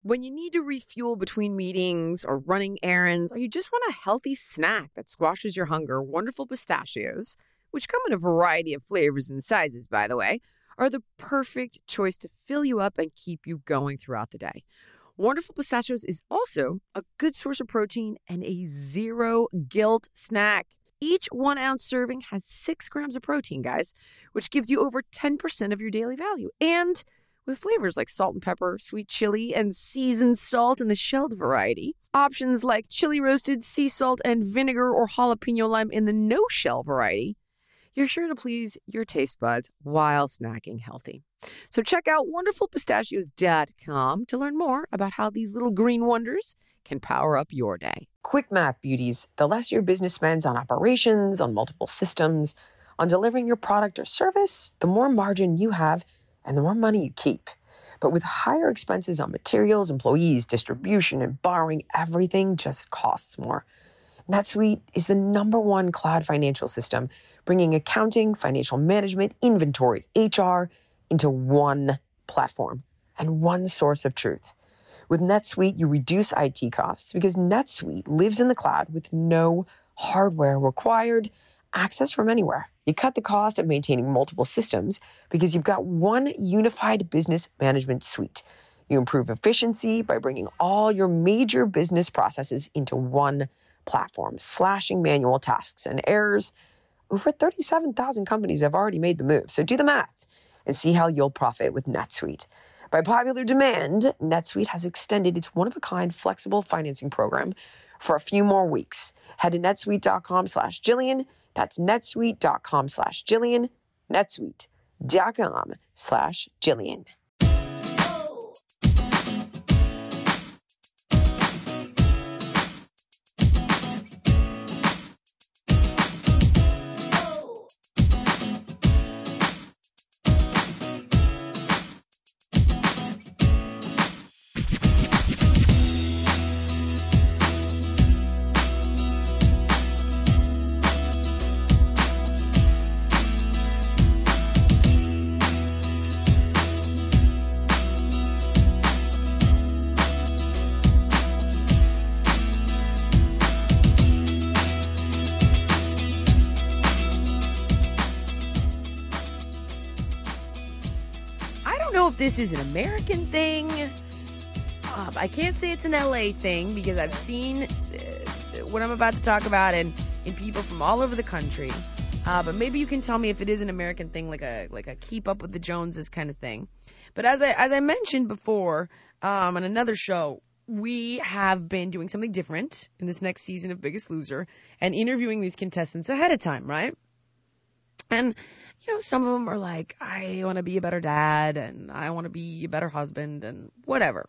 When you need to refuel between meetings or running errands, or you just want a healthy snack that squashes your hunger, Wonderful Pistachios, which come in a variety of flavors and sizes, by the way, are the perfect choice to fill you up and keep you going throughout the day. Wonderful Pistachios is also a good source of protein and a zero guilt snack. Each 1 ounce serving has 6 grams of protein, guys, which gives you over 10% of your daily value. And with flavors like salt and pepper, sweet chili, and seasoned salt in the shelled variety. Options like chili roasted, sea salt, and vinegar or jalapeno lime in the no-shell variety. You're sure to please your taste buds while snacking healthy. So check out wonderfulpistachios.com to learn more about how these little green wonders can power up your day. Quick math, beauties. The less your business spends on operations, on multiple systems, on delivering your product or service, the more margin you have and the more money you keep. But with higher expenses on materials, employees, distribution, and borrowing, everything just costs more. NetSuite is the #1 cloud financial system, bringing accounting, financial management, inventory, HR into one platform and one source of truth. With NetSuite, you reduce IT costs because NetSuite lives in the cloud with no hardware required, access from anywhere. You cut the cost of maintaining multiple systems because you've got one unified business management suite. You improve efficiency by bringing all your major business processes into one platform, slashing manual tasks and errors. Over 37,000 companies have already made the move, so do the math and see how you'll profit with NetSuite. By popular demand, NetSuite has extended its one-of-a-kind flexible financing program for a few more weeks. Head to netsuite.com/Jillian. That's netsuite.com/Jillian. netsuite.com/Jillian. This is an American thing. I can't say it's an LA thing because I've seen what I'm about to talk about in people from all over the country. But maybe you can tell me if it is an American thing, like a keep up with the Joneses kind of thing. But as I mentioned before on another show, we have been doing something different in this next season of Biggest Loser and interviewing these contestants ahead of time, right? And some of them are like, I want to be a better dad, and I want to be a better husband, and whatever.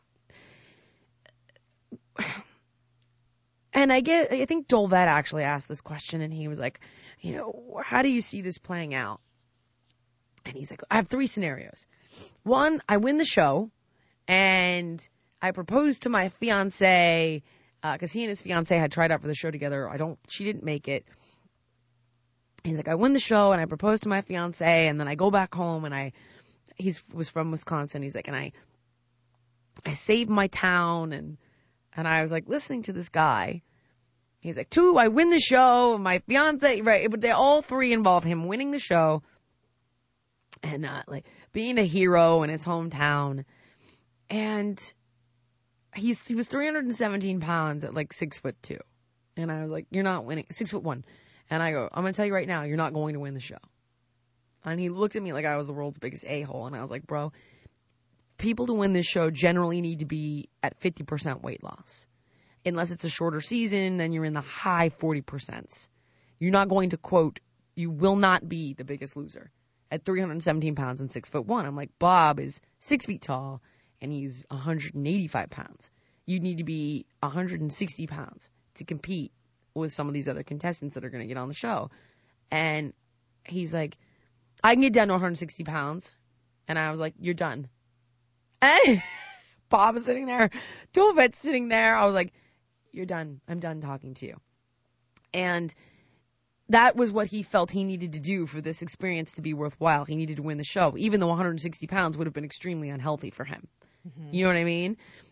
And I think Dolvet actually asked this question, and he was like, how do you see this playing out? And he's like, I have 3 scenarios. 1, I win the show, and I propose to my fiance, because he and his fiance had tried out for the show together. She didn't make it. He's like, I win the show and I propose to my fiance, and then I go back home and he was from Wisconsin. He's like, and I save my town, and I was like listening to this guy. He's like, 2, I win the show, my fiance, right? But they all 3 involve him winning the show and like being a hero in his hometown. And he was 317 pounds at like 6'2", and I was like, you're not winning. 6'1". And I go, I'm going to tell you right now, you're not going to win the show. And he looked at me like I was the world's biggest a-hole. And I was like, bro, people to win this show generally need to be at 50% weight loss. Unless it's a shorter season, then you're in the high 40%. You're not going to, quote, you will not be the Biggest Loser at 317 pounds and 6'1". I'm like, Bob is 6 feet tall and he's 185 pounds. You need to be 160 pounds to compete with some of these other contestants that are going to get on the show. And he's like, I can get down to 160 pounds. And I was like, you're done. And Bob is sitting there. Dolvet's sitting there. I was like, you're done. I'm done talking to you. And that was what he felt he needed to do for this experience to be worthwhile. He needed to win the show, even though 160 pounds would have been extremely unhealthy for him. Mm-hmm. You know what I mean?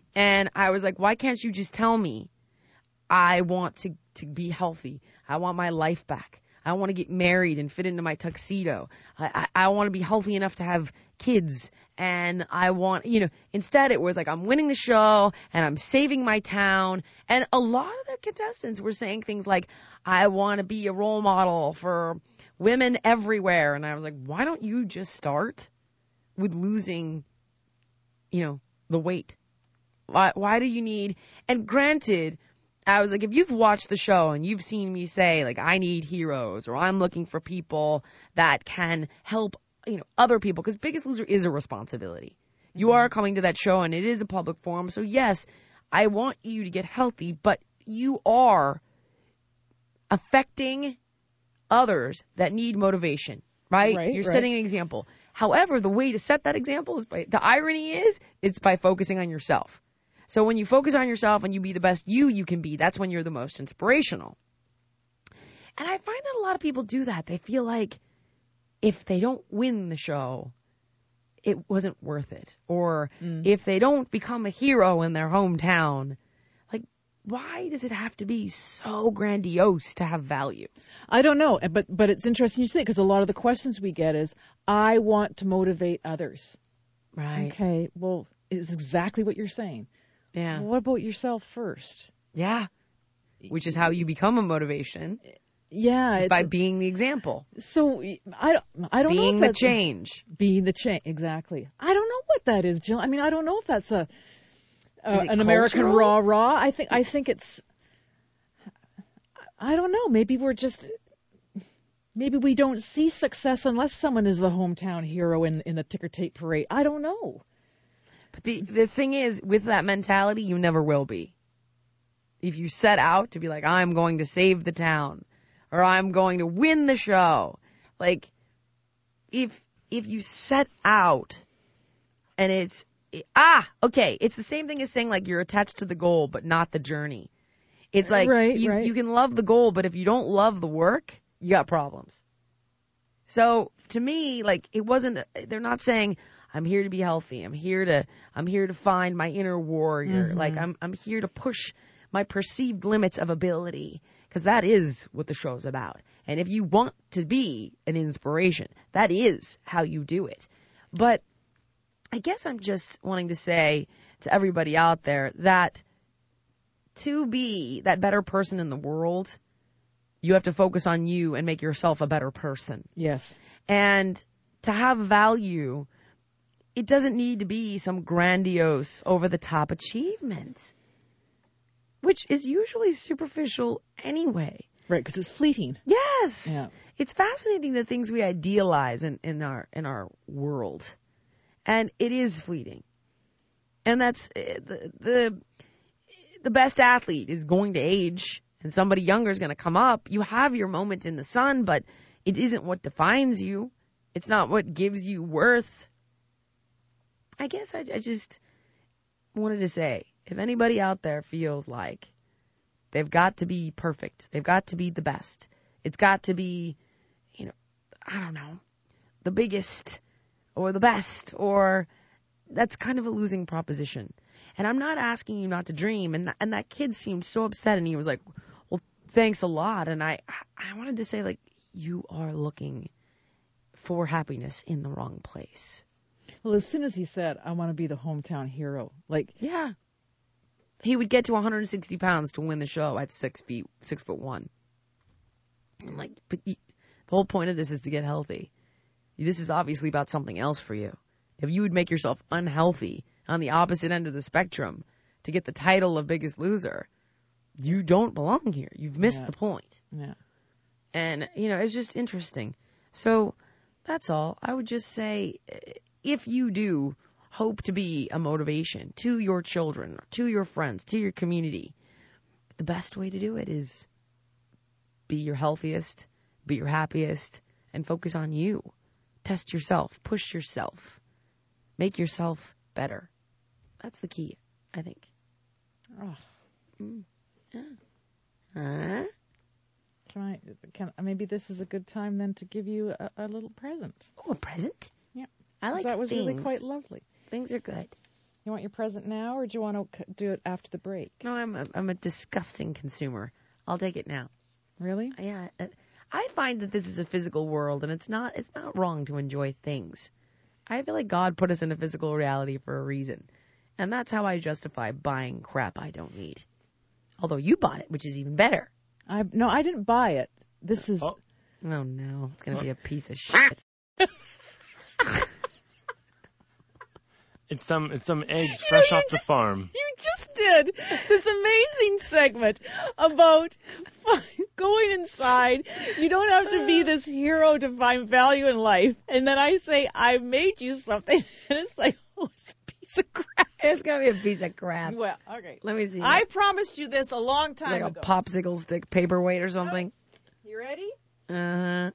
And I was like, why can't you just tell me I want to be healthy? I want my life back. I want to get married and fit into my tuxedo. I want to be healthy enough to have kids. And I want, instead it was like, I'm winning the show and I'm saving my town. And a lot of the contestants were saying things like, I want to be a role model for women everywhere. And I was like, why don't you just start with losing, the weight? Why do you need, and granted, I was like, if you've watched the show and you've seen me say, like, I need heroes or I'm looking for people that can help, other people, because Biggest Loser is a responsibility. You are coming to that show and it is a public forum. So yes, I want you to get healthy, but you are affecting others that need motivation, right? You're setting an example. However, the way to set that example is the irony is it's by focusing on yourself. So when you focus on yourself and you be the best you can be, that's when you're the most inspirational. And I find that a lot of people do that. They feel like if they don't win the show, it wasn't worth it. Or if they don't become a hero in their hometown, like, why does it have to be so grandiose to have value? I don't know, but it's interesting you say it, because a lot of the questions we get is, I want to motivate others. Right. Okay, well, it's exactly what you're saying. Yeah. What about yourself first? Yeah. Which is how you become a motivation. Yeah. It's by being the example. So I don't know. Being the change. Being the change. Exactly. I don't know what that is, Jill. I mean, I don't know if that's an cultural? American rah-rah. I think it's, I don't know. Maybe we don't see success unless someone is the hometown hero in the ticker tape parade. I don't know. But the thing is, with that mentality, you never will be. If you set out to be like, I'm going to save the town, or I'm going to win the show, like, if you set out and it's the same thing as saying, like, you're attached to the goal but not the journey. It's like you can love the goal, but if you don't love the work, you got problems. So to me, like, they're not saying, I'm here to be healthy. I'm here to find my inner warrior. Like, I'm here to push my perceived limits of ability, because that is what the show's about. And if you want to be an inspiration, that is how you do it. But I guess I'm just wanting to say to everybody out there that to be that better person in the world, you have to focus on you and make yourself a better person. Yes. And to have value, it doesn't need to be some grandiose, over-the-top achievement, which is usually superficial anyway. Right, because it's fleeting. Yes. Yeah. It's fascinating the things we idealize in our world. And it is fleeting. And that's the best athlete is going to age, and somebody younger is going to come up. You have your moment in the sun, but it isn't what defines you. It's not what gives you worth. I guess I just wanted to say, if anybody out there feels like they've got to be perfect, they've got to be the best, it's got to be, I don't know, the biggest or the best, or that's kind of a losing proposition. And I'm not asking you not to dream. And that kid seemed so upset, and he was like, well, thanks a lot. And I wanted to say, like, you are looking for happiness in the wrong place. Well, as soon as he said, I want to be the hometown hero, like... Yeah. He would get to 160 pounds to win the show at 6'1". I'm like, but the whole point of this is to get healthy. This is obviously about something else for you. If you would make yourself unhealthy on the opposite end of the spectrum to get the title of Biggest Loser, you don't belong here. You've missed the point. Yeah. And, it's just interesting. So that's all. I would just say, if you do hope to be a motivation to your children, to your friends, to your community, the best way to do it is be your healthiest, be your happiest, and focus on you. Test yourself, push yourself, make yourself better. That's the key, I think. Oh. Yeah. Can maybe this is a good time then to give you a little present. Oh, a present? Yeah. I like that was things. really quite lovely. Things are good. You want your present now, or do you want to do it after the break? No, I'm a disgusting consumer. I'll take it now. Really? Yeah, I find that this is a physical world, and it's not wrong to enjoy things. I feel like God put us in a physical reality for a reason, and that's how I justify buying crap I don't need. Although you bought it, which is even better. No, I didn't buy it. This is. Oh no, it's gonna be a piece of shit. It's some eggs fresh off the farm. You just did this amazing segment about going inside. You don't have to be this hero to find value in life. And then I say, I made you something. And it's like, oh, it's a piece of crap. It's gonna be a piece of crap. Well, okay. Let me see. I promised you this a long time like ago. a popsicle stick paperweight or something. You ready? Uh-huh.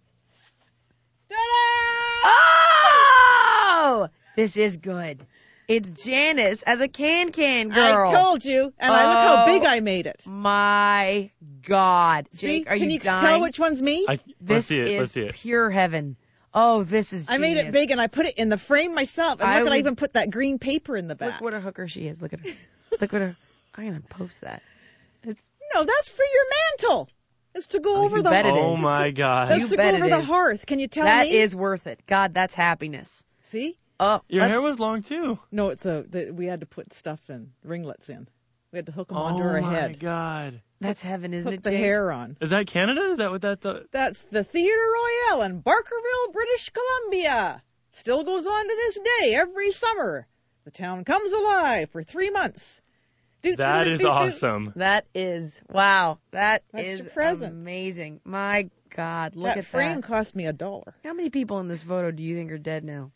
Ta-da! Oh! This is good. It's Janice as a can girl. I told you, and look how big I made it. My God. Jake, See? are Can you dying? tell which one's me? Let's This see it. is Let's see it. pure heaven. Oh, this is I made it genius. big, and I put it in the frame myself. And I look, I would- even put that green paper in the back. Look what a hooker she is. Look at her. Look what her. I'm going to post that. No, that's for your mantle. It's to go over you the bet it hearth. Oh is. my God. That's You to bet go it over the is. hearth. Can you tell That me? is worth it. God, that's happiness. See? Oh, Your let's- hair was long too. No, we had to put stuff in, ringlets in. We had to hook them onto Oh our my head. God. That's heaven, isn't Hook it, the Jake? hair on. Is that Canada? Is that what that's? That's the Theatre Royale in Barkerville, British Columbia. Still goes on to this day, every summer. The town comes alive for 3 months. That is awesome. That is, wow. That's your present. amazing. My God, look That at frame that. cost me $1. How many people in this photo do you think are dead now?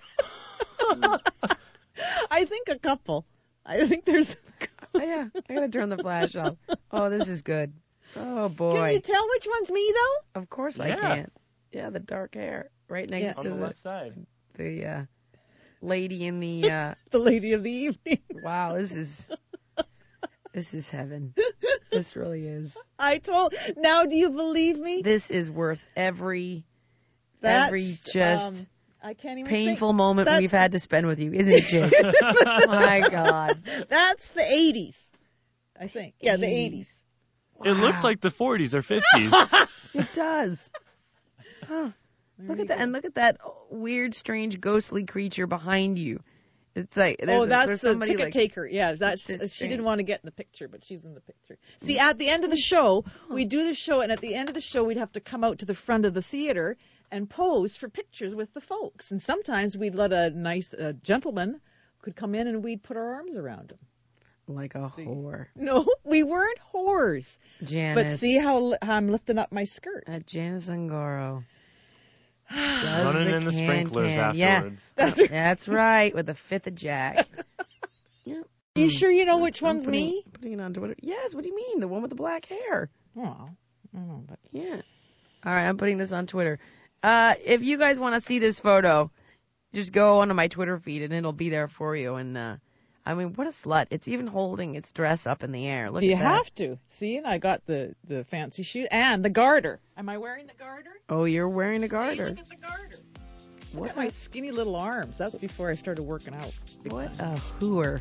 I think a couple. I think there's. Oh, yeah, I gotta turn the flash off. Oh, this is good. Oh boy. Can you tell which one's me though? Of course I Yeah. can. Yeah, the dark hair right next On to the left side. the lady in the. The lady of the evening. Wow, this is heaven. This really is. Now do you believe me? This is worth every That's, just I can't even painful think. moment That's- we've had to spend with you, isn't it, Jake? My God. That's the 80s. I think. Yeah, the 80s. It looks like the 40s or 50s. It does. Huh. Look at that, and look at that weird, strange, ghostly creature behind you. It's like there's That's there's the somebody ticket like, taker. Yeah, that's It's she didn't strange. want to get in the picture, but she's in the picture. See, at the end of the show, we do the show, and at the end of the show, we'd have to come out to the front of the theater and pose for pictures with the folks. And sometimes we'd let a nice gentleman could come in, and we'd put our arms around him. like a whore. No, we weren't whores. Janice. But see how I'm lifting up my skirt. Janice Ungaro. Does Running in the sprinklers afterwards. Yeah. That's right, with a fifth of Jack. Yeah. You sure you know which I'm one's me? Putting it on Twitter. Yes, what do you mean? The one with the black hair. Oh, I don't know, but Yeah. All right, I'm putting this on Twitter. If you guys want to see this photo, just go onto my Twitter feed and it'll be there for you. And I mean, what a slut! It's even holding its dress up in the air. Look you at that. have to. See, and I got the fancy shoes and the garter. Am I wearing the garter? Oh, you're wearing a See, garter. look at the garter. Look What at my skinny little arms. That's before I started working out. Big What time. a hooer.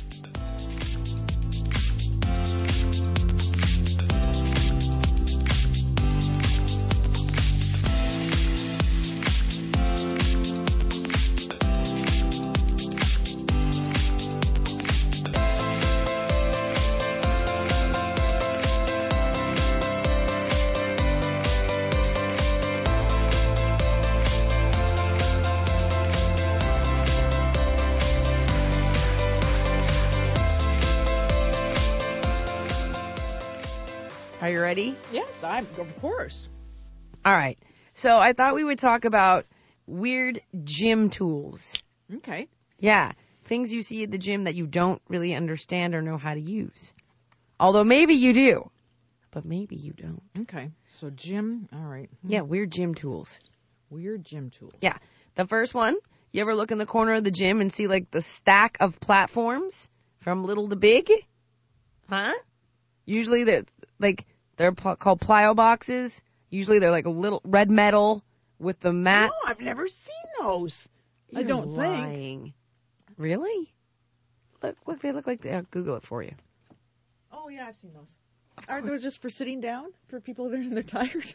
Are you ready? Yes, of course. All right. So I thought we would talk about weird gym tools. Okay. Yeah. Things you see at the gym that you don't really understand or know how to use. Although maybe you do, but maybe you don't. Okay. So gym. All right. Yeah, weird gym tools. Weird gym tools. Yeah. The first one, you ever look in the corner of the gym and see like the stack of platforms from little to big? Huh? Usually they're called plyo boxes. Usually they're like a little red metal with the mat. No, I've never seen those. I You're don't think. lying. Really? Look, they look like I'll Google it for you. Oh yeah, I've seen those. Aren't those just for sitting down for people that are tired?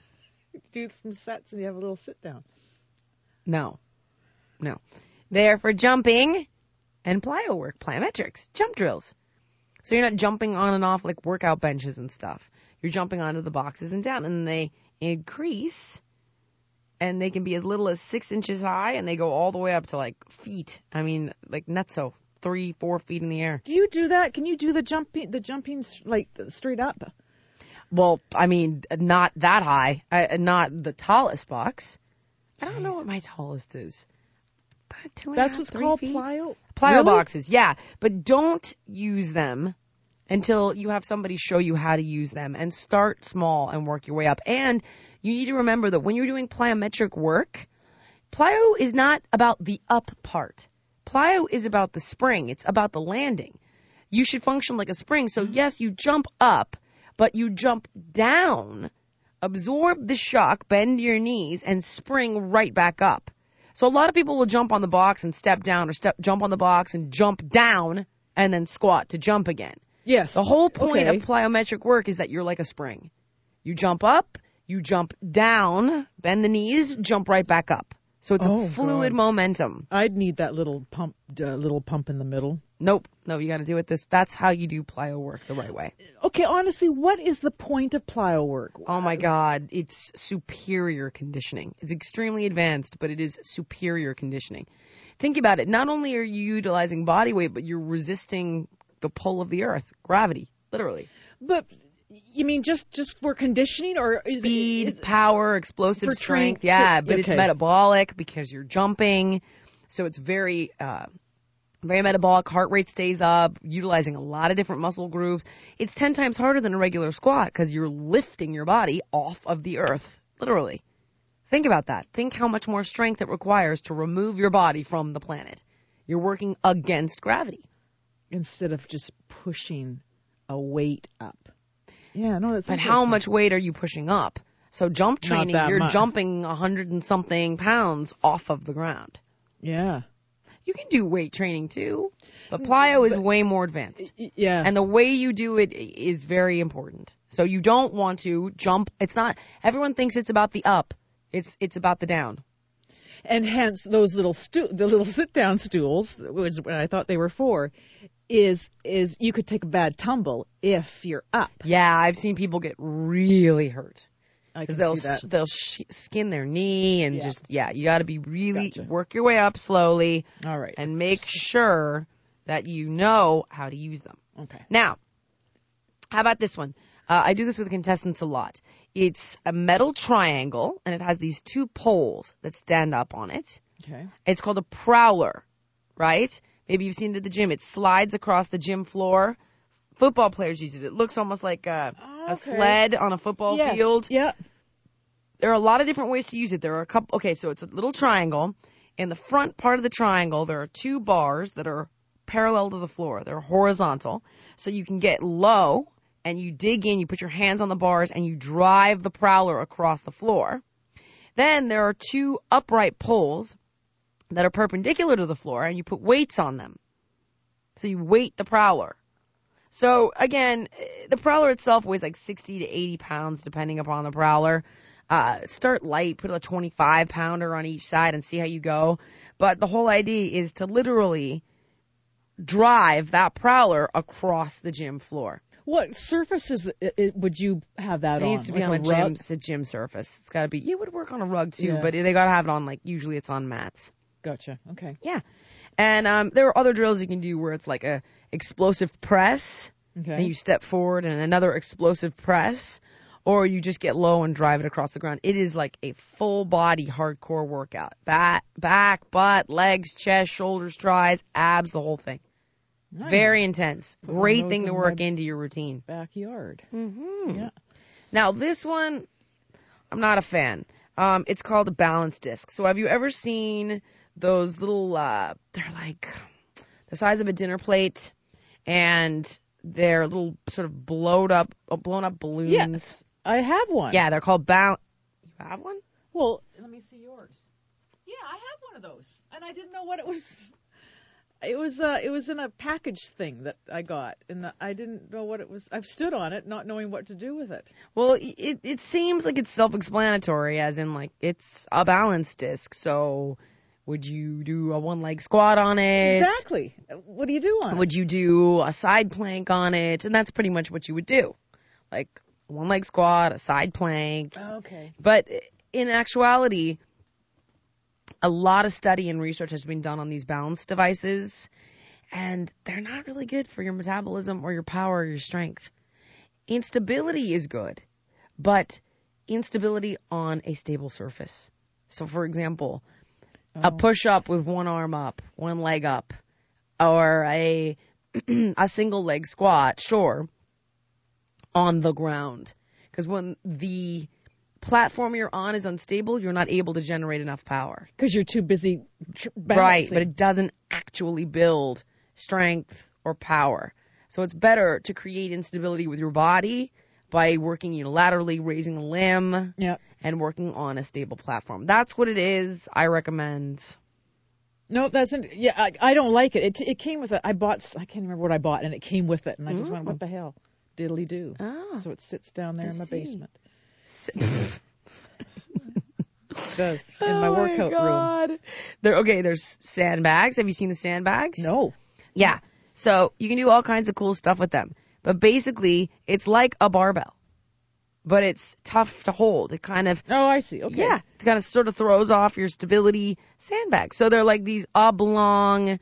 Do some sets and you have a little sit down. No. They're for jumping and plyo work, plyometrics, jump drills. So you're not jumping on and off like workout benches and stuff. You're jumping onto the boxes and down, and they increase, and they can be as little as 6 inches high, and they go all the way up to like feet. I mean, like nutso, 3-4 feet in the air. Do you do that? Can you do the jumping like straight up? Well, I mean, not that high. Not the tallest box. I don't know what my tallest is. About 2.5, That's what's 3 called feet. plyo? Plyo Really? boxes, yeah. But don't use them until you have somebody show you how to use them, and start small and work your way up. And you need to remember that when you're doing plyometric work, plyo is not about the up part. Plyo is about the spring. It's about the landing. You should function like a spring. So yes, you jump up, but you jump down, absorb the shock, bend your knees, and spring right back up. So a lot of people will jump on the box and step down, or jump on the box and jump down, and then squat to jump again. Yes. The whole point Okay. of plyometric work is that you're like a spring. You jump up, you jump down, bend the knees, jump right back up. So it's a fluid momentum. I'd need that little pump in the middle. Nope. No, you got to do it that's how you do plyo work the right way. Okay, honestly, what is the point of plyo work? Oh my God, it's superior conditioning. It's extremely advanced, but it is superior conditioning. Think about it. Not only are you utilizing body weight, but you're resisting the pull of the earth, gravity, literally. But you mean just for conditioning, or is Speed, it, power, explosive for strength. train- Yeah, to- but it's okay. metabolic because you're jumping. So it's very metabolic. Heart rate stays up, utilizing a lot of different muscle groups. It's 10 times harder than a regular squat because you're lifting your body off of the earth, literally. Think about that. Think how much more strength it requires to remove your body from the planet. You're working against gravity. instead of just pushing a weight up? Yeah, no, that's But how much weight are you pushing up? So jump training, that you're much. jumping 100 and something pounds off of the ground. Yeah. You can do weight training too, but plyo is way more advanced. Yeah. And the way you do it is very important. So you don't want to jump. It's not, everyone thinks it's about the up. It's about the down. And hence those little the little sit-down stools, which is what I thought they were for, is you could take a bad tumble if you're up. Yeah, I've seen people get really hurt. I can Because see that. they'll skin their knee and you got to be really, Gotcha. work your way up slowly. All right. And make sure that you know how to use them. Okay. Now, how about this one? I do this with contestants a lot. It's a metal triangle, and it has these two poles that stand up on it. Okay. It's called a prowler, right? Maybe you've seen it at the gym. It slides across the gym floor. Football players use it. It looks almost like a sled on a football field. Yeah. There are a lot of different ways to use it. There are a couple. Okay, so it's a little triangle. In the front part of the triangle, there are two bars that are parallel to the floor. They're horizontal. So you can get low and you dig in, you put your hands on the bars, and you drive the prowler across the floor. Then there are two upright poles that are perpendicular to the floor, and you put weights on them. So you weight the prowler. So, again, the prowler itself weighs like 60 to 80 pounds, depending upon the prowler. Start light, put a 25-pounder on each side and see how you go. But the whole idea is to literally drive that prowler across the gym floor. What surfaces would you have that It on? needs to be Like on a rug? it's a gym surface. It's got to be, it would work on a rug too, Yeah. but they got to have it on, like, usually it's on mats. Gotcha. Okay. Yeah. And there are other drills you can do where it's like a explosive press, Okay. and you step forward and another explosive press, or you just get low and drive it across the ground. It is like a full body hardcore workout. Back, butt, legs, chest, shoulders, tries, abs, the whole thing. Nice. Very intense. Put one of Great those thing to in work my into your routine. backyard. Mm-hmm. Yeah. Now, this one, I'm not a fan. It's called a balance disc. So have you ever seen those little, they're like the size of a dinner plate, and they're little sort of blown up balloons? Yes, I have one. Yeah, they're called balance. You have one? Well, let me see yours. Yeah, I have one of those, and I didn't know what it was. It was in a package thing that I got, and I didn't know what it was. I've stood on it, not knowing what to do with it. Well, it seems like it's self-explanatory, as in, like, it's a balance disc. So would you do a one-leg squat on it? Exactly. What do you do on it? Would you do a side plank on it? And that's pretty much what you would do. Like, a one-leg squat, a side plank. Okay. But in actuality, a lot of study and research has been done on these balance devices, and they're not really good for your metabolism or your power or your strength. Instability is good, but instability on a stable surface. So, for example, a push-up with one arm up, one leg up, or a single leg squat, sure, on the ground. Because when the platform you're on is unstable, you're not able to generate enough power. Because you're too busy balancing. Right, but it doesn't actually build strength or power. So it's better to create instability with your body by working unilaterally, raising a limb, and working on a stable platform. That's what it is. I recommend. No, that's I don't like it. It came with it. I can't remember what I bought, and it came with it, and I just went, what the hell? Diddly do. Oh, so it sits down there in my basement. It does in my workout room. There's sandbags. Have you seen the sandbags? No. Yeah. So you can do all kinds of cool stuff with them. But basically, it's like a barbell. But it's tough to hold. It kind of... Oh, I see. Okay. Yeah. It kind of sort of throws off your stability. Sandbags. So they're like these oblong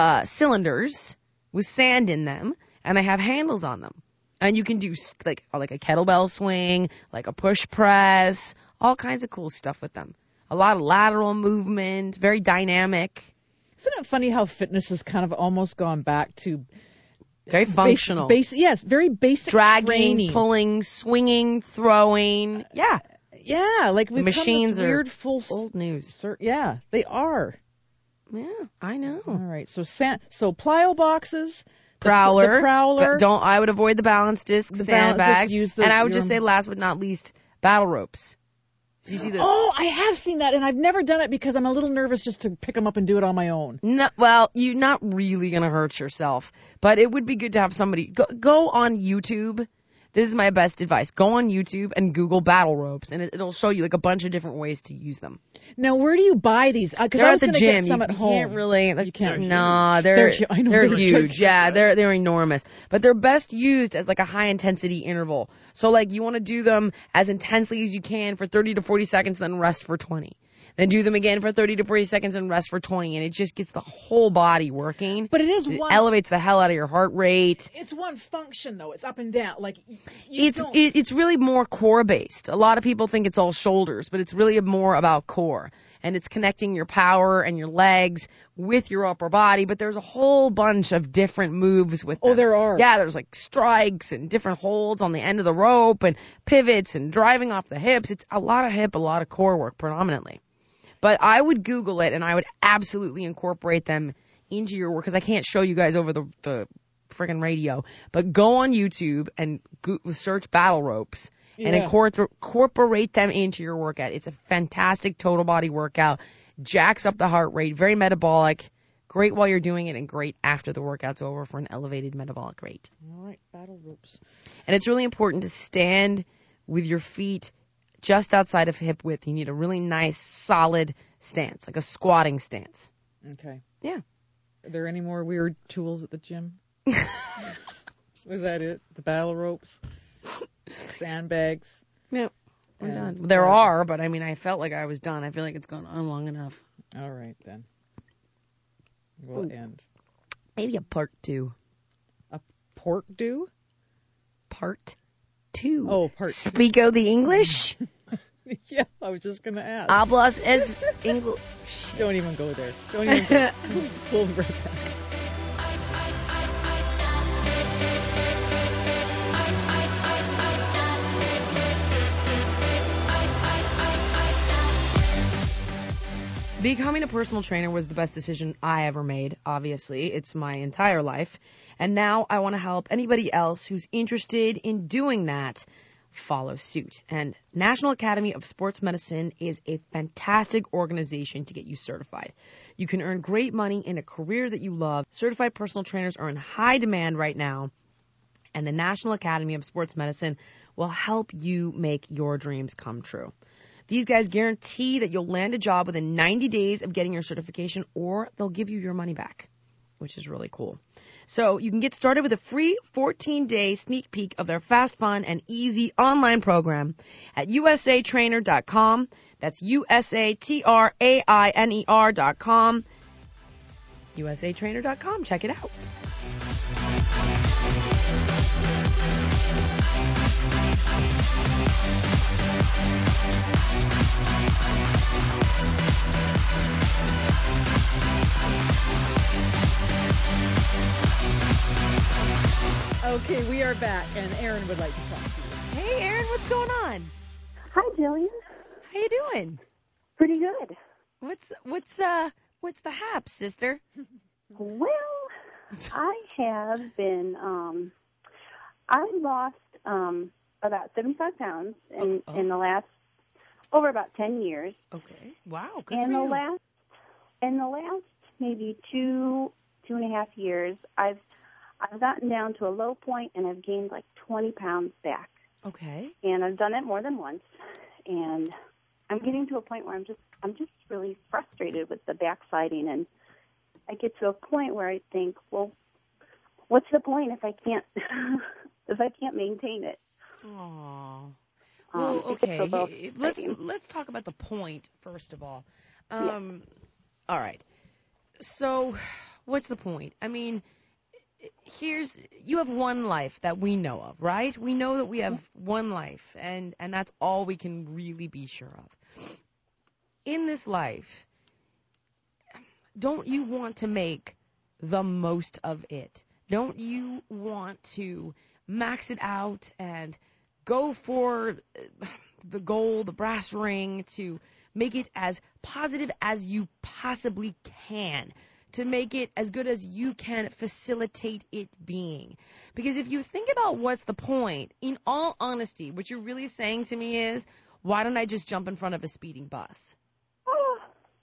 cylinders with sand in them. And they have handles on them. And you can do like a kettlebell swing, like a push press, all kinds of cool stuff with them. A lot of lateral movement, very dynamic. Isn't it funny how fitness has kind of almost gone back to very functional? Yes, very basic dragging, training. Pulling, swinging, throwing. Yeah. Yeah, like we've machines come this weird old news. Yeah, they are. Yeah, I know. All right, so plyo boxes. Prowler. The prowler. I would avoid the balance disc, sandbags, and I would just say last but not least, battle ropes. So you see Oh, I have seen that, and I've never done it because I'm a little nervous just to pick them up and do it on my own. No, well, you're not really going to hurt yourself, but it would be good to have somebody go on YouTube. This is my best advice. Go on YouTube and Google battle ropes, and it'll show you like a bunch of different ways to use them. Now, where do you buy these? Because They're I was at the gonna gym. Get some at home. Can't really. You can't. Nah, they're huge. Yeah, they're they're enormous. But they're best used as like a high intensity interval. So like you want to do them as intensely as you can for 30 to 40 seconds, then rest for 20. Then do them again for 30 to 40 seconds and rest for 20. And it just gets the whole body working. But it elevates the hell out of your heart rate. It's one function, though. It's up and down. Like it's really more core based. A lot of people think it's all shoulders, but it's really more about core. And it's connecting your power and your legs with your upper body. But there's a whole bunch of different moves with them. Oh, there are. Yeah, there's like strikes and different holds on the end of the rope and pivots and driving off the hips. It's a lot of hip, a lot of core work predominantly. But I would Google it, and I would absolutely incorporate them into your work, because I can't show you guys over the friggin' radio. But go on YouTube and search battle ropes and incorporate them into your workout. It's a fantastic total body workout. Jacks up the heart rate, very metabolic, great while you're doing it, and great after the workout's over for an elevated metabolic rate. All right, battle ropes. And it's really important to stand with your feet just outside of hip width. You need a really nice, solid stance, like a squatting stance. Okay. Yeah. Are there any more weird tools at the gym? Was that it? The battle ropes? Sandbags? Yep. We're done. There are, but I mean, I felt like I was done. I feel like it's gone on long enough. All right, then. We'll end. Maybe a part 2. A pork do? Part 2. Oh, part 2. Speako the English? Yeah, I was just going to ask. Hablas es English. Don't even go there. Don't even go. We'll be right back. Becoming a personal trainer was the best decision I ever made, obviously. It's my entire life. And now I want to help anybody else who's interested in doing that follow suit. And National Academy of Sports Medicine is a fantastic organization to get you certified. You can earn great money in a career that you love. Certified personal trainers are in high demand right now, and the National Academy of Sports Medicine will help you make your dreams come true. These guys guarantee that you'll land a job within 90 days of getting your certification, or they'll give you your money back, which is really cool. So you can get started with a free 14-day sneak peek of their fast, fun, and easy online program at usatrainer.com. That's usatrainer.com. usatrainer.com. Check it out. Okay, we are back, and Erin would like to talk to you. Hey, Erin, what's going on? Hi, Jillian. How you doing? Pretty good. What's the hap, sister? Well, I have been. I lost about 75 pounds in the last over about 10 years. Okay. Wow. Good In for the last maybe two and a half years, I've gotten down to a low point, and I've gained like 20 pounds back. Okay. And I've done it more than once, and I'm getting to a point where I'm just really frustrated with the backsliding, and I get to a point where I think, well, what's the point if I can't maintain it? Aww. Well, okay. Let's talk about the point first of all. All right. So, what's the point? I mean, you have one life that we know of, right? We know that we have one life, and that's all we can really be sure of. In this life, don't you want to make the most of it? Don't you want to max it out and go for the gold, the brass ring, to make it as positive as you possibly can, to make it as good as you can facilitate it being? Because if you think about what's the point, in all honesty, what you're really saying to me is, why don't I just jump in front of a speeding bus? Oh,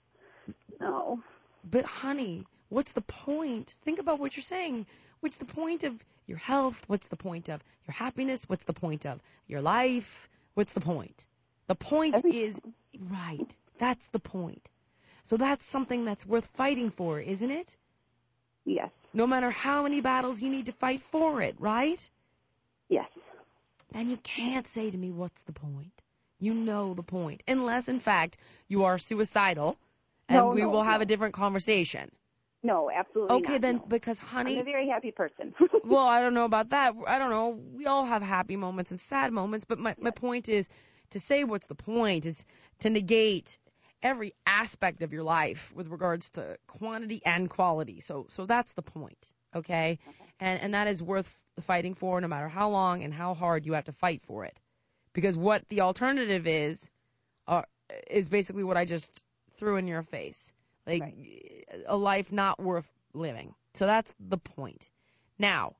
no. But honey, what's the point? Think about what you're saying. What's the point of your health? What's the point of your happiness? What's the point of your life? What's the point? The point is, right, that's the point. So that's something that's worth fighting for, isn't it? Yes. No matter how many battles you need to fight for it, right? Yes. And you can't say to me, what's the point? You know the point. Unless, in fact, you are suicidal, and we will have a different conversation. No, absolutely okay, not. then, No. because, honey... I'm a very happy person. Well, I don't know about that. I don't know. We all have happy moments and sad moments, but my point is, to say what's the point is to negate every aspect of your life with regards to quantity and quality. So that's the point, okay? And that is worth fighting for, no matter how long and how hard you have to fight for it. Because what the alternative is basically what I just threw in your face. Like, a life not worth living. So that's the point. Now,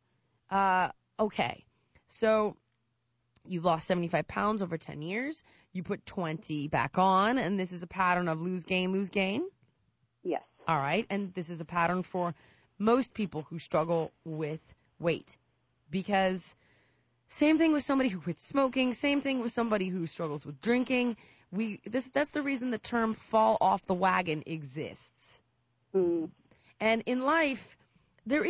okay, so you've lost 75 pounds over 10 years. You put 20 back on, and this is a pattern of lose, gain, lose, gain? Yes. All right, and this is a pattern for most people who struggle with weight. Because same thing with somebody who quits smoking, same thing with somebody who struggles with drinking. That's the reason the term fall off the wagon exists. Mm. And in life, there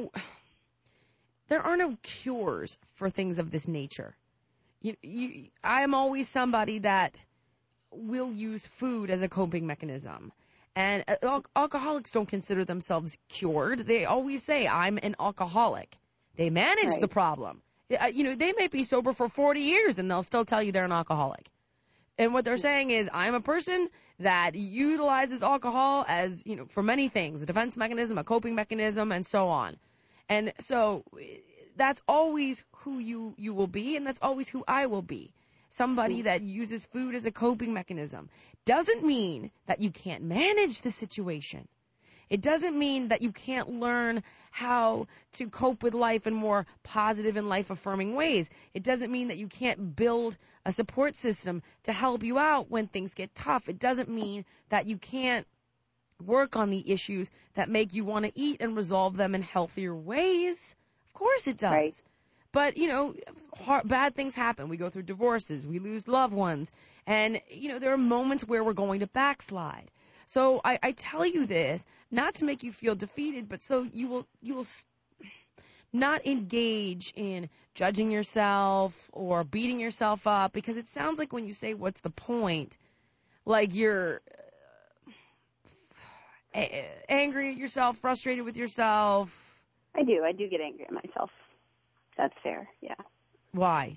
are no cures for things of this nature. I am always somebody that will use food as a coping mechanism. And alcoholics don't consider themselves cured. They always say, I'm an alcoholic. They manage the problem. They may be sober for 40 years and they'll still tell you they're an alcoholic. And what they're saying is, I'm a person that utilizes alcohol as, for many things, a defense mechanism, a coping mechanism, and so on. And so that's always who you will be, and that's always who I will be. Somebody that uses food as a coping mechanism. Doesn't mean that you can't manage the situation. It doesn't mean that you can't learn how to cope with life in more positive and life-affirming ways. It doesn't mean that you can't build a support system to help you out when things get tough. It doesn't mean that you can't work on the issues that make you want to eat and resolve them in healthier ways. Of course it does. Right. But, bad things happen. We go through divorces. We lose loved ones. And, there are moments where we're going to backslide. So I tell you this, not to make you feel defeated, but so you will not engage in judging yourself or beating yourself up, because it sounds like when you say, what's the point, like you're angry at yourself, frustrated with yourself. I do get angry at myself. That's fair, yeah. Why?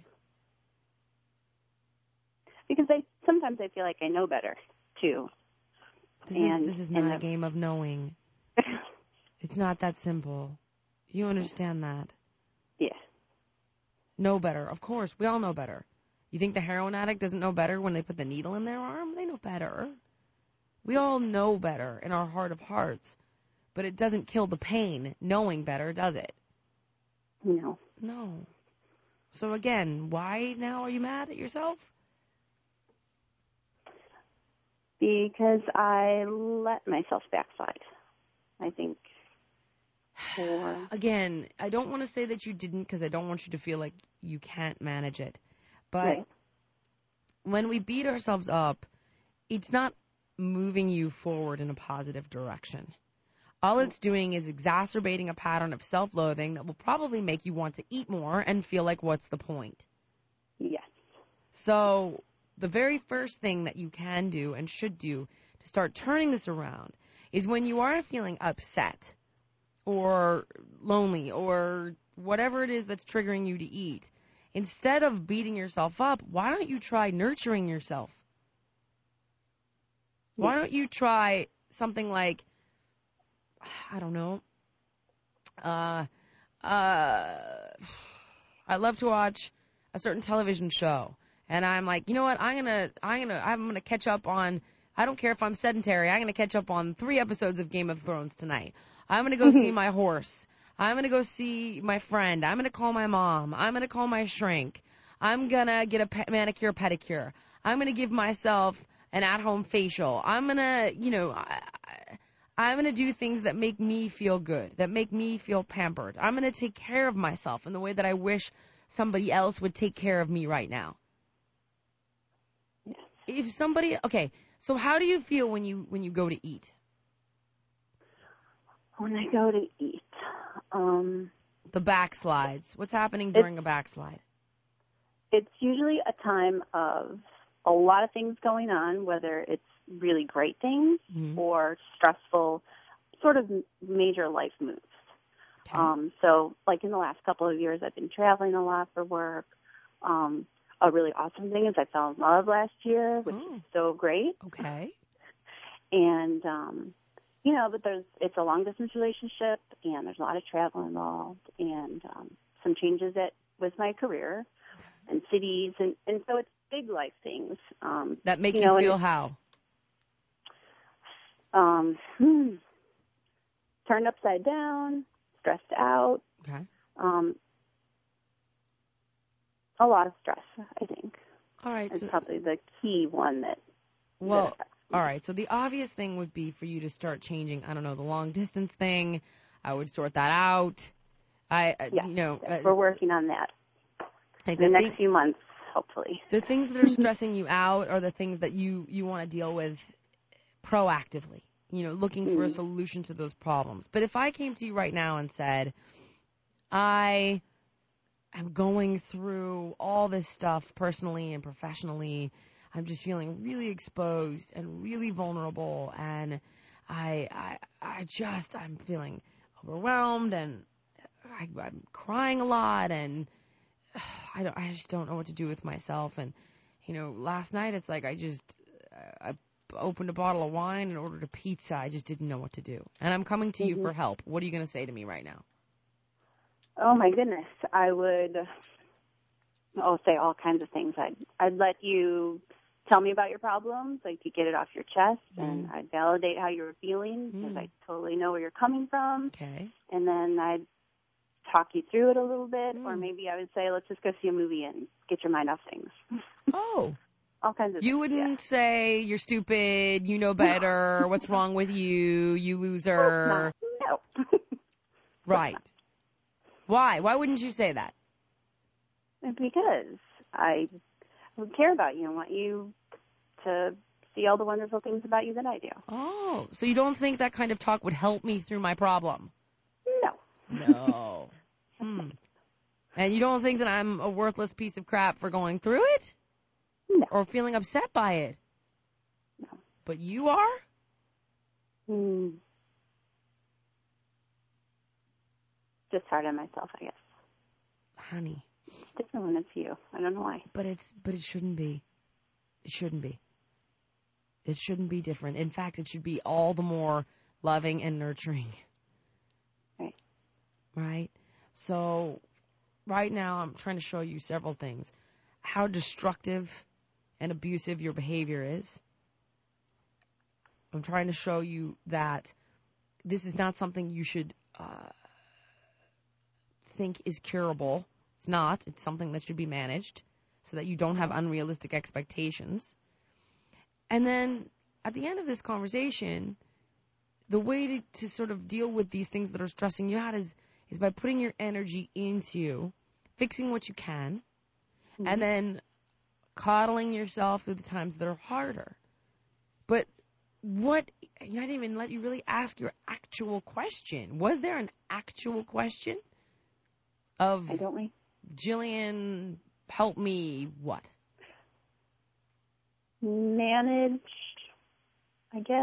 Because sometimes I feel like I know better, too. This is not a game of knowing. It's not that simple. You understand that? Yeah. Know better. Of course, we all know better. You think the heroin addict doesn't know better when they put the needle in their arm? They know better. We all know better in our heart of hearts. But it doesn't kill the pain knowing better, does it? No. No. So again, why now are you mad at yourself? Because I let myself backslide, I think. Again, I don't want to say that you didn't, because I don't want you to feel like you can't manage it. But right. When we beat ourselves up, it's not moving you forward in a positive direction. All it's doing is exacerbating a pattern of self-loathing that will probably make you want to eat more and feel like, what's the point? Yes. So the very first thing that you can do and should do to start turning this around is when you are feeling upset or lonely or whatever it is that's triggering you to eat, instead of beating yourself up, why don't you try nurturing yourself? Why don't you try something like, I don't know, I love to watch a certain television show, and I'm like, you know what, I'm gonna catch up on, I don't care if I'm sedentary, I'm gonna catch up on 3 episodes of Game of Thrones tonight. I'm gonna go see my horse. I'm gonna go see my friend. I'm gonna call my mom. I'm gonna call my shrink. I'm gonna get a manicure, pedicure. I'm gonna give myself an at-home facial. I'm gonna, I'm going to do things that make me feel good, that make me feel pampered. I'm going to take care of myself in the way that I wish somebody else would take care of me right now. If somebody, okay, so how do you feel when you go to eat? When I go to eat, the backslides. What's happening during a backslide? It's usually a time of a lot of things going on, whether it's really great things or stressful, sort of major life moves. Okay. So, like in the last couple of years, I've been traveling a lot for work. A really awesome thing is I fell in love last year, which is so great. Okay. And, but it's a long-distance relationship, and there's a lot of travel involved, and some changes with my career and cities, and so it's big life things. That make you feel how? Turned upside down, stressed out. Okay. A lot of stress, I think. All right. It's probably the key one that affects me. All right. So the obvious thing would be for you to start changing, I don't know, the long distance thing. I would sort that out. We're working on that. Like the next few months, hopefully. The things that are stressing you out are the things that you want to deal with proactively, looking for a solution to those problems. But if I came to you right now and said, I am going through all this stuff personally and professionally, I'm just feeling really exposed and really vulnerable, and I'm feeling overwhelmed, and I'm crying a lot, and I just don't know what to do with myself. And last night it's like I opened a bottle of wine and ordered a pizza. I just didn't know what to do, and I'm coming to you for help. What are you going to say to me right now? Oh my goodness, I would say all kinds of things. I'd let you tell me about your problems. I could get it off your chest, and I'd validate how you were feeling because I totally know where you're coming from. Okay. And then I'd talk you through it a little bit, or maybe I would say, let's just go see a movie and get your mind off things. Oh. All kinds of You things, wouldn't say you're stupid, you know better, what's wrong with you, you loser. No. Right. Why? Why wouldn't you say that? Because I would care about you and want you to see all the wonderful things about you that I do. Oh, so you don't think that kind of talk would help me through my problem? No. No. And you don't think that I'm a worthless piece of crap for going through it? No. Or feeling upset by it? No. But you are? Just hard on myself, I guess. Honey. It's different when it's you. I don't know why. But it shouldn't be. It shouldn't be. It shouldn't be different. In fact, it should be all the more loving and nurturing. Right. Right? So right now I'm trying to show you several things. How destructive and abusive your behavior is. I'm trying to show you that this is not something you should think is curable. It's not. It's something that should be managed so that you don't have unrealistic expectations. And then at the end of this conversation, the way to sort of deal with these things that are stressing you out is by putting your energy into fixing what you can and then coddling yourself through the times that are harder. But I didn't even let you really ask your actual question. Was there an actual question of, I don't know. Jillian, help me, what? Manage, I guess.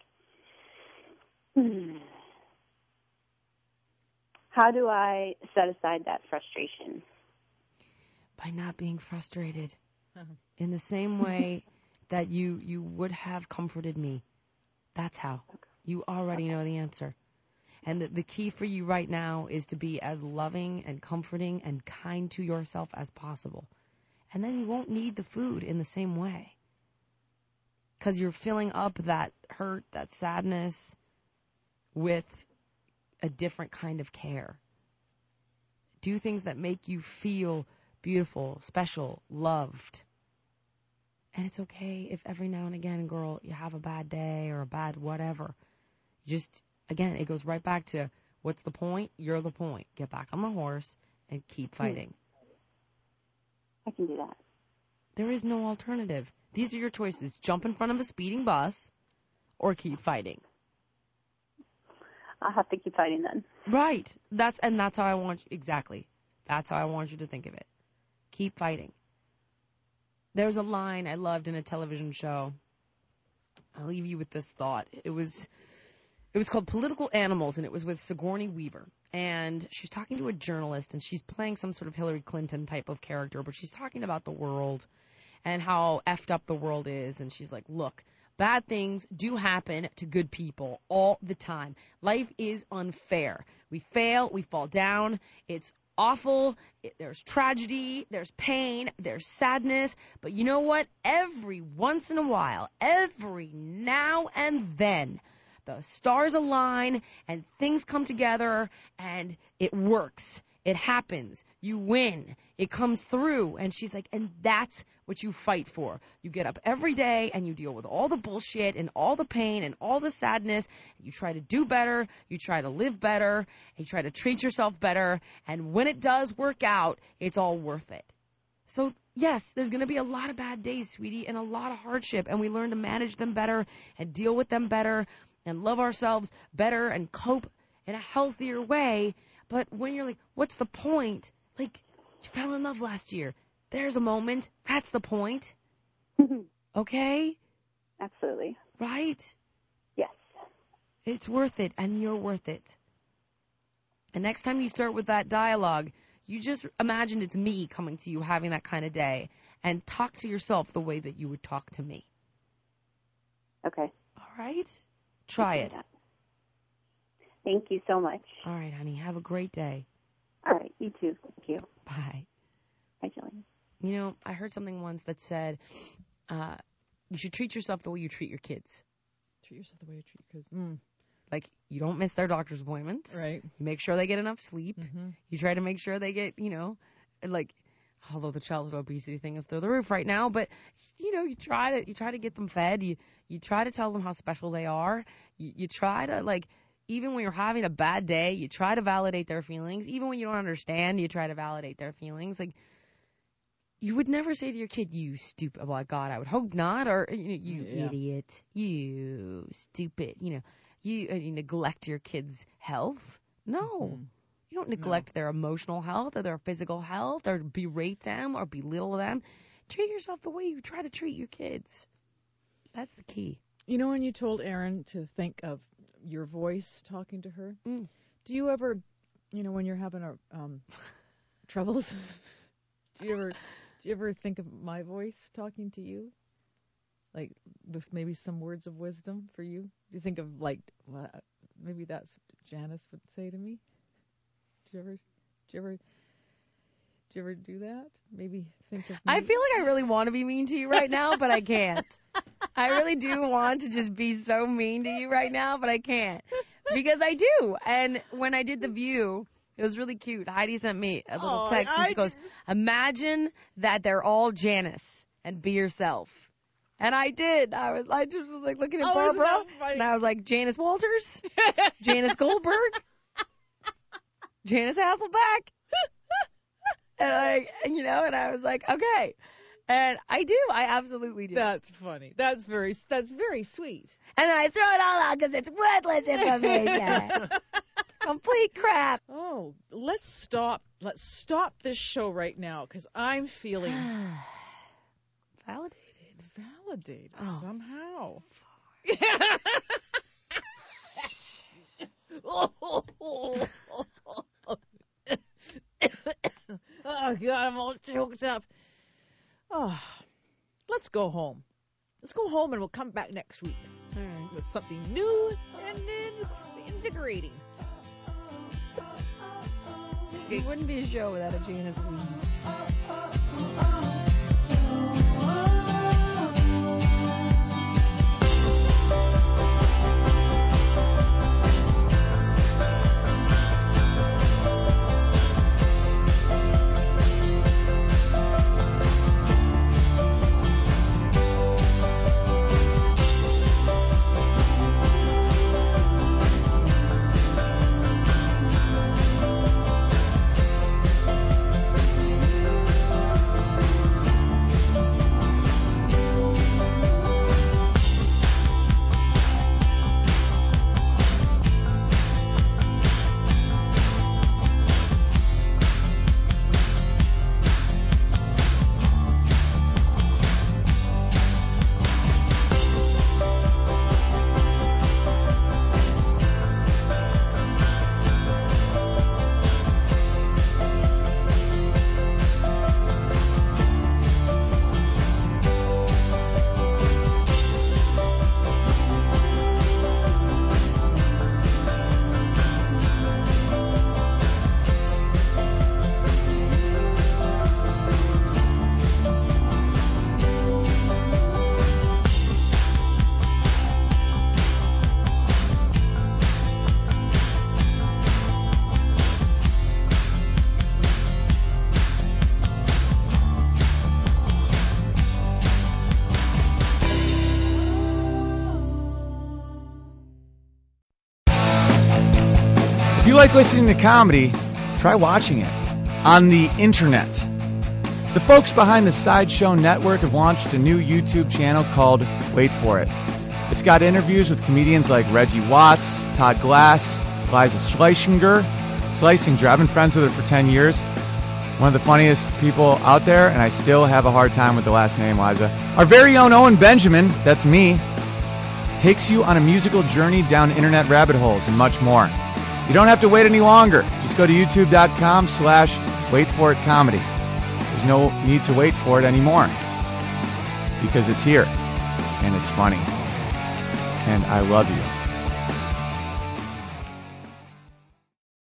How do I set aside that frustration? By not being frustrated. In the same way that you would have comforted me. That's how. You already know the answer. And the key for you right now is to be as loving and comforting and kind to yourself as possible. And then you won't need the food in the same way. Because you're filling up that hurt, that sadness with a different kind of care. Do things that make you feel beautiful, special, loved. And it's okay if every now and again, girl, you have a bad day or a bad whatever. Just, again, it goes right back to, what's the point? You're the point. Get back on the horse and keep fighting. I can do that. There is no alternative. These are your choices. Jump in front of a speeding bus or keep fighting. I'll have to keep fighting then. Right. That's how I want you, exactly. That's how I want you to think of it. Keep fighting. There's a line I loved in a television show. I'll leave you with this thought. It was called Political Animals, and it was with Sigourney Weaver. And she's talking to a journalist, and she's playing some sort of Hillary Clinton type of character, but she's talking about the world and how effed up the world is. And she's like, look, bad things do happen to good people all the time. Life is unfair. We fail, we fall down. It's awful. There's tragedy, there's pain, there's sadness. But you know what? Every once in a while, every now and then, the stars align and things come together and it works. It happens. You win. It comes through. And she's like, and that's what you fight for. You get up every day and you deal with all the bullshit and all the pain and all the sadness. You try to do better. You try to live better. And you try to treat yourself better. And when it does work out, it's all worth it. So, yes, there's going to be a lot of bad days, sweetie, and a lot of hardship. And we learn to manage them better and deal with them better and love ourselves better and cope in a healthier way. But when you're like, what's the point? Like, you fell in love last year. There's a moment. That's the point. Okay? Absolutely. Right? Yes. It's worth it, and you're worth it. And next time you start with that dialogue, you just imagine it's me coming to you having that kind of day, and talk to yourself the way that you would talk to me. Okay. All right? Try it. Thank you so much. All right, honey. Have a great day. All right. You too. Thank you. Bye. Bye, Jillian. You know, I heard something once that said, you should treat yourself the way you treat your kids. Treat yourself the way you treat your kids. Like, you don't miss their doctor's appointments. Right. You make sure they get enough sleep. Mm-hmm. You try to make sure they get, like, although the childhood obesity thing is through the roof right now, but, you try to get them fed. You try to tell them how special they are. You try to, like, even when you're having a bad day, you try to validate their feelings. Even when you don't understand, you try to validate their feelings. Like, you would never say to your kid, you stupid, well, God, I would hope not, or, you idiot, you stupid, you neglect your kid's health. No. Mm-hmm. You don't neglect their emotional health or their physical health or berate them or belittle them. Treat yourself the way you try to treat your kids. That's the key. When you told Erin to think of your voice talking to her, do you ever, when you're having troubles, do you ever think of my voice talking to you? Like, with maybe some words of wisdom for you? Do you think of, like, maybe that's what Janice would say to me? Do you ever do that? Maybe think of me? I feel like I really want to be mean to you right now, but I can't. I really do want to just be so mean to you right now, but I can't. Because I do. And when I did The View, it was really cute. Heidi sent me a little text, and she goes, imagine that they're all Janice and be yourself. And I did. I just was like looking at Barbara, and I was like, Janice Walters, Janice Goldberg, Janice Hasselbeck. And I was like, okay. And I do. I absolutely do. That's funny. That's very sweet. And then I throw it all out because it's worthless information. Complete crap. Oh, let's stop this show right now because I'm feeling validated somehow. Oh God, I'm all choked up. Oh, let's go home. Let's go home and we'll come back next week with something new and it's invigorating. It wouldn't be a show without a Janice wheeze. If you like listening to comedy, try watching it on the internet. The folks behind the Sideshow Network have launched a new YouTube channel called Wait For It. It's got interviews with comedians like Reggie Watts, Todd Glass, Liza Schlesinger. I've been friends with her for 10 years. One of the funniest people out there, and I still have a hard time with the last name, Liza. Our very own Owen Benjamin, that's me, takes you on a musical journey down internet rabbit holes and much more. You don't have to wait any longer. Just go to youtube.com/waitforitcomedy. There's no need to wait for it anymore because it's here and it's funny. And I love you.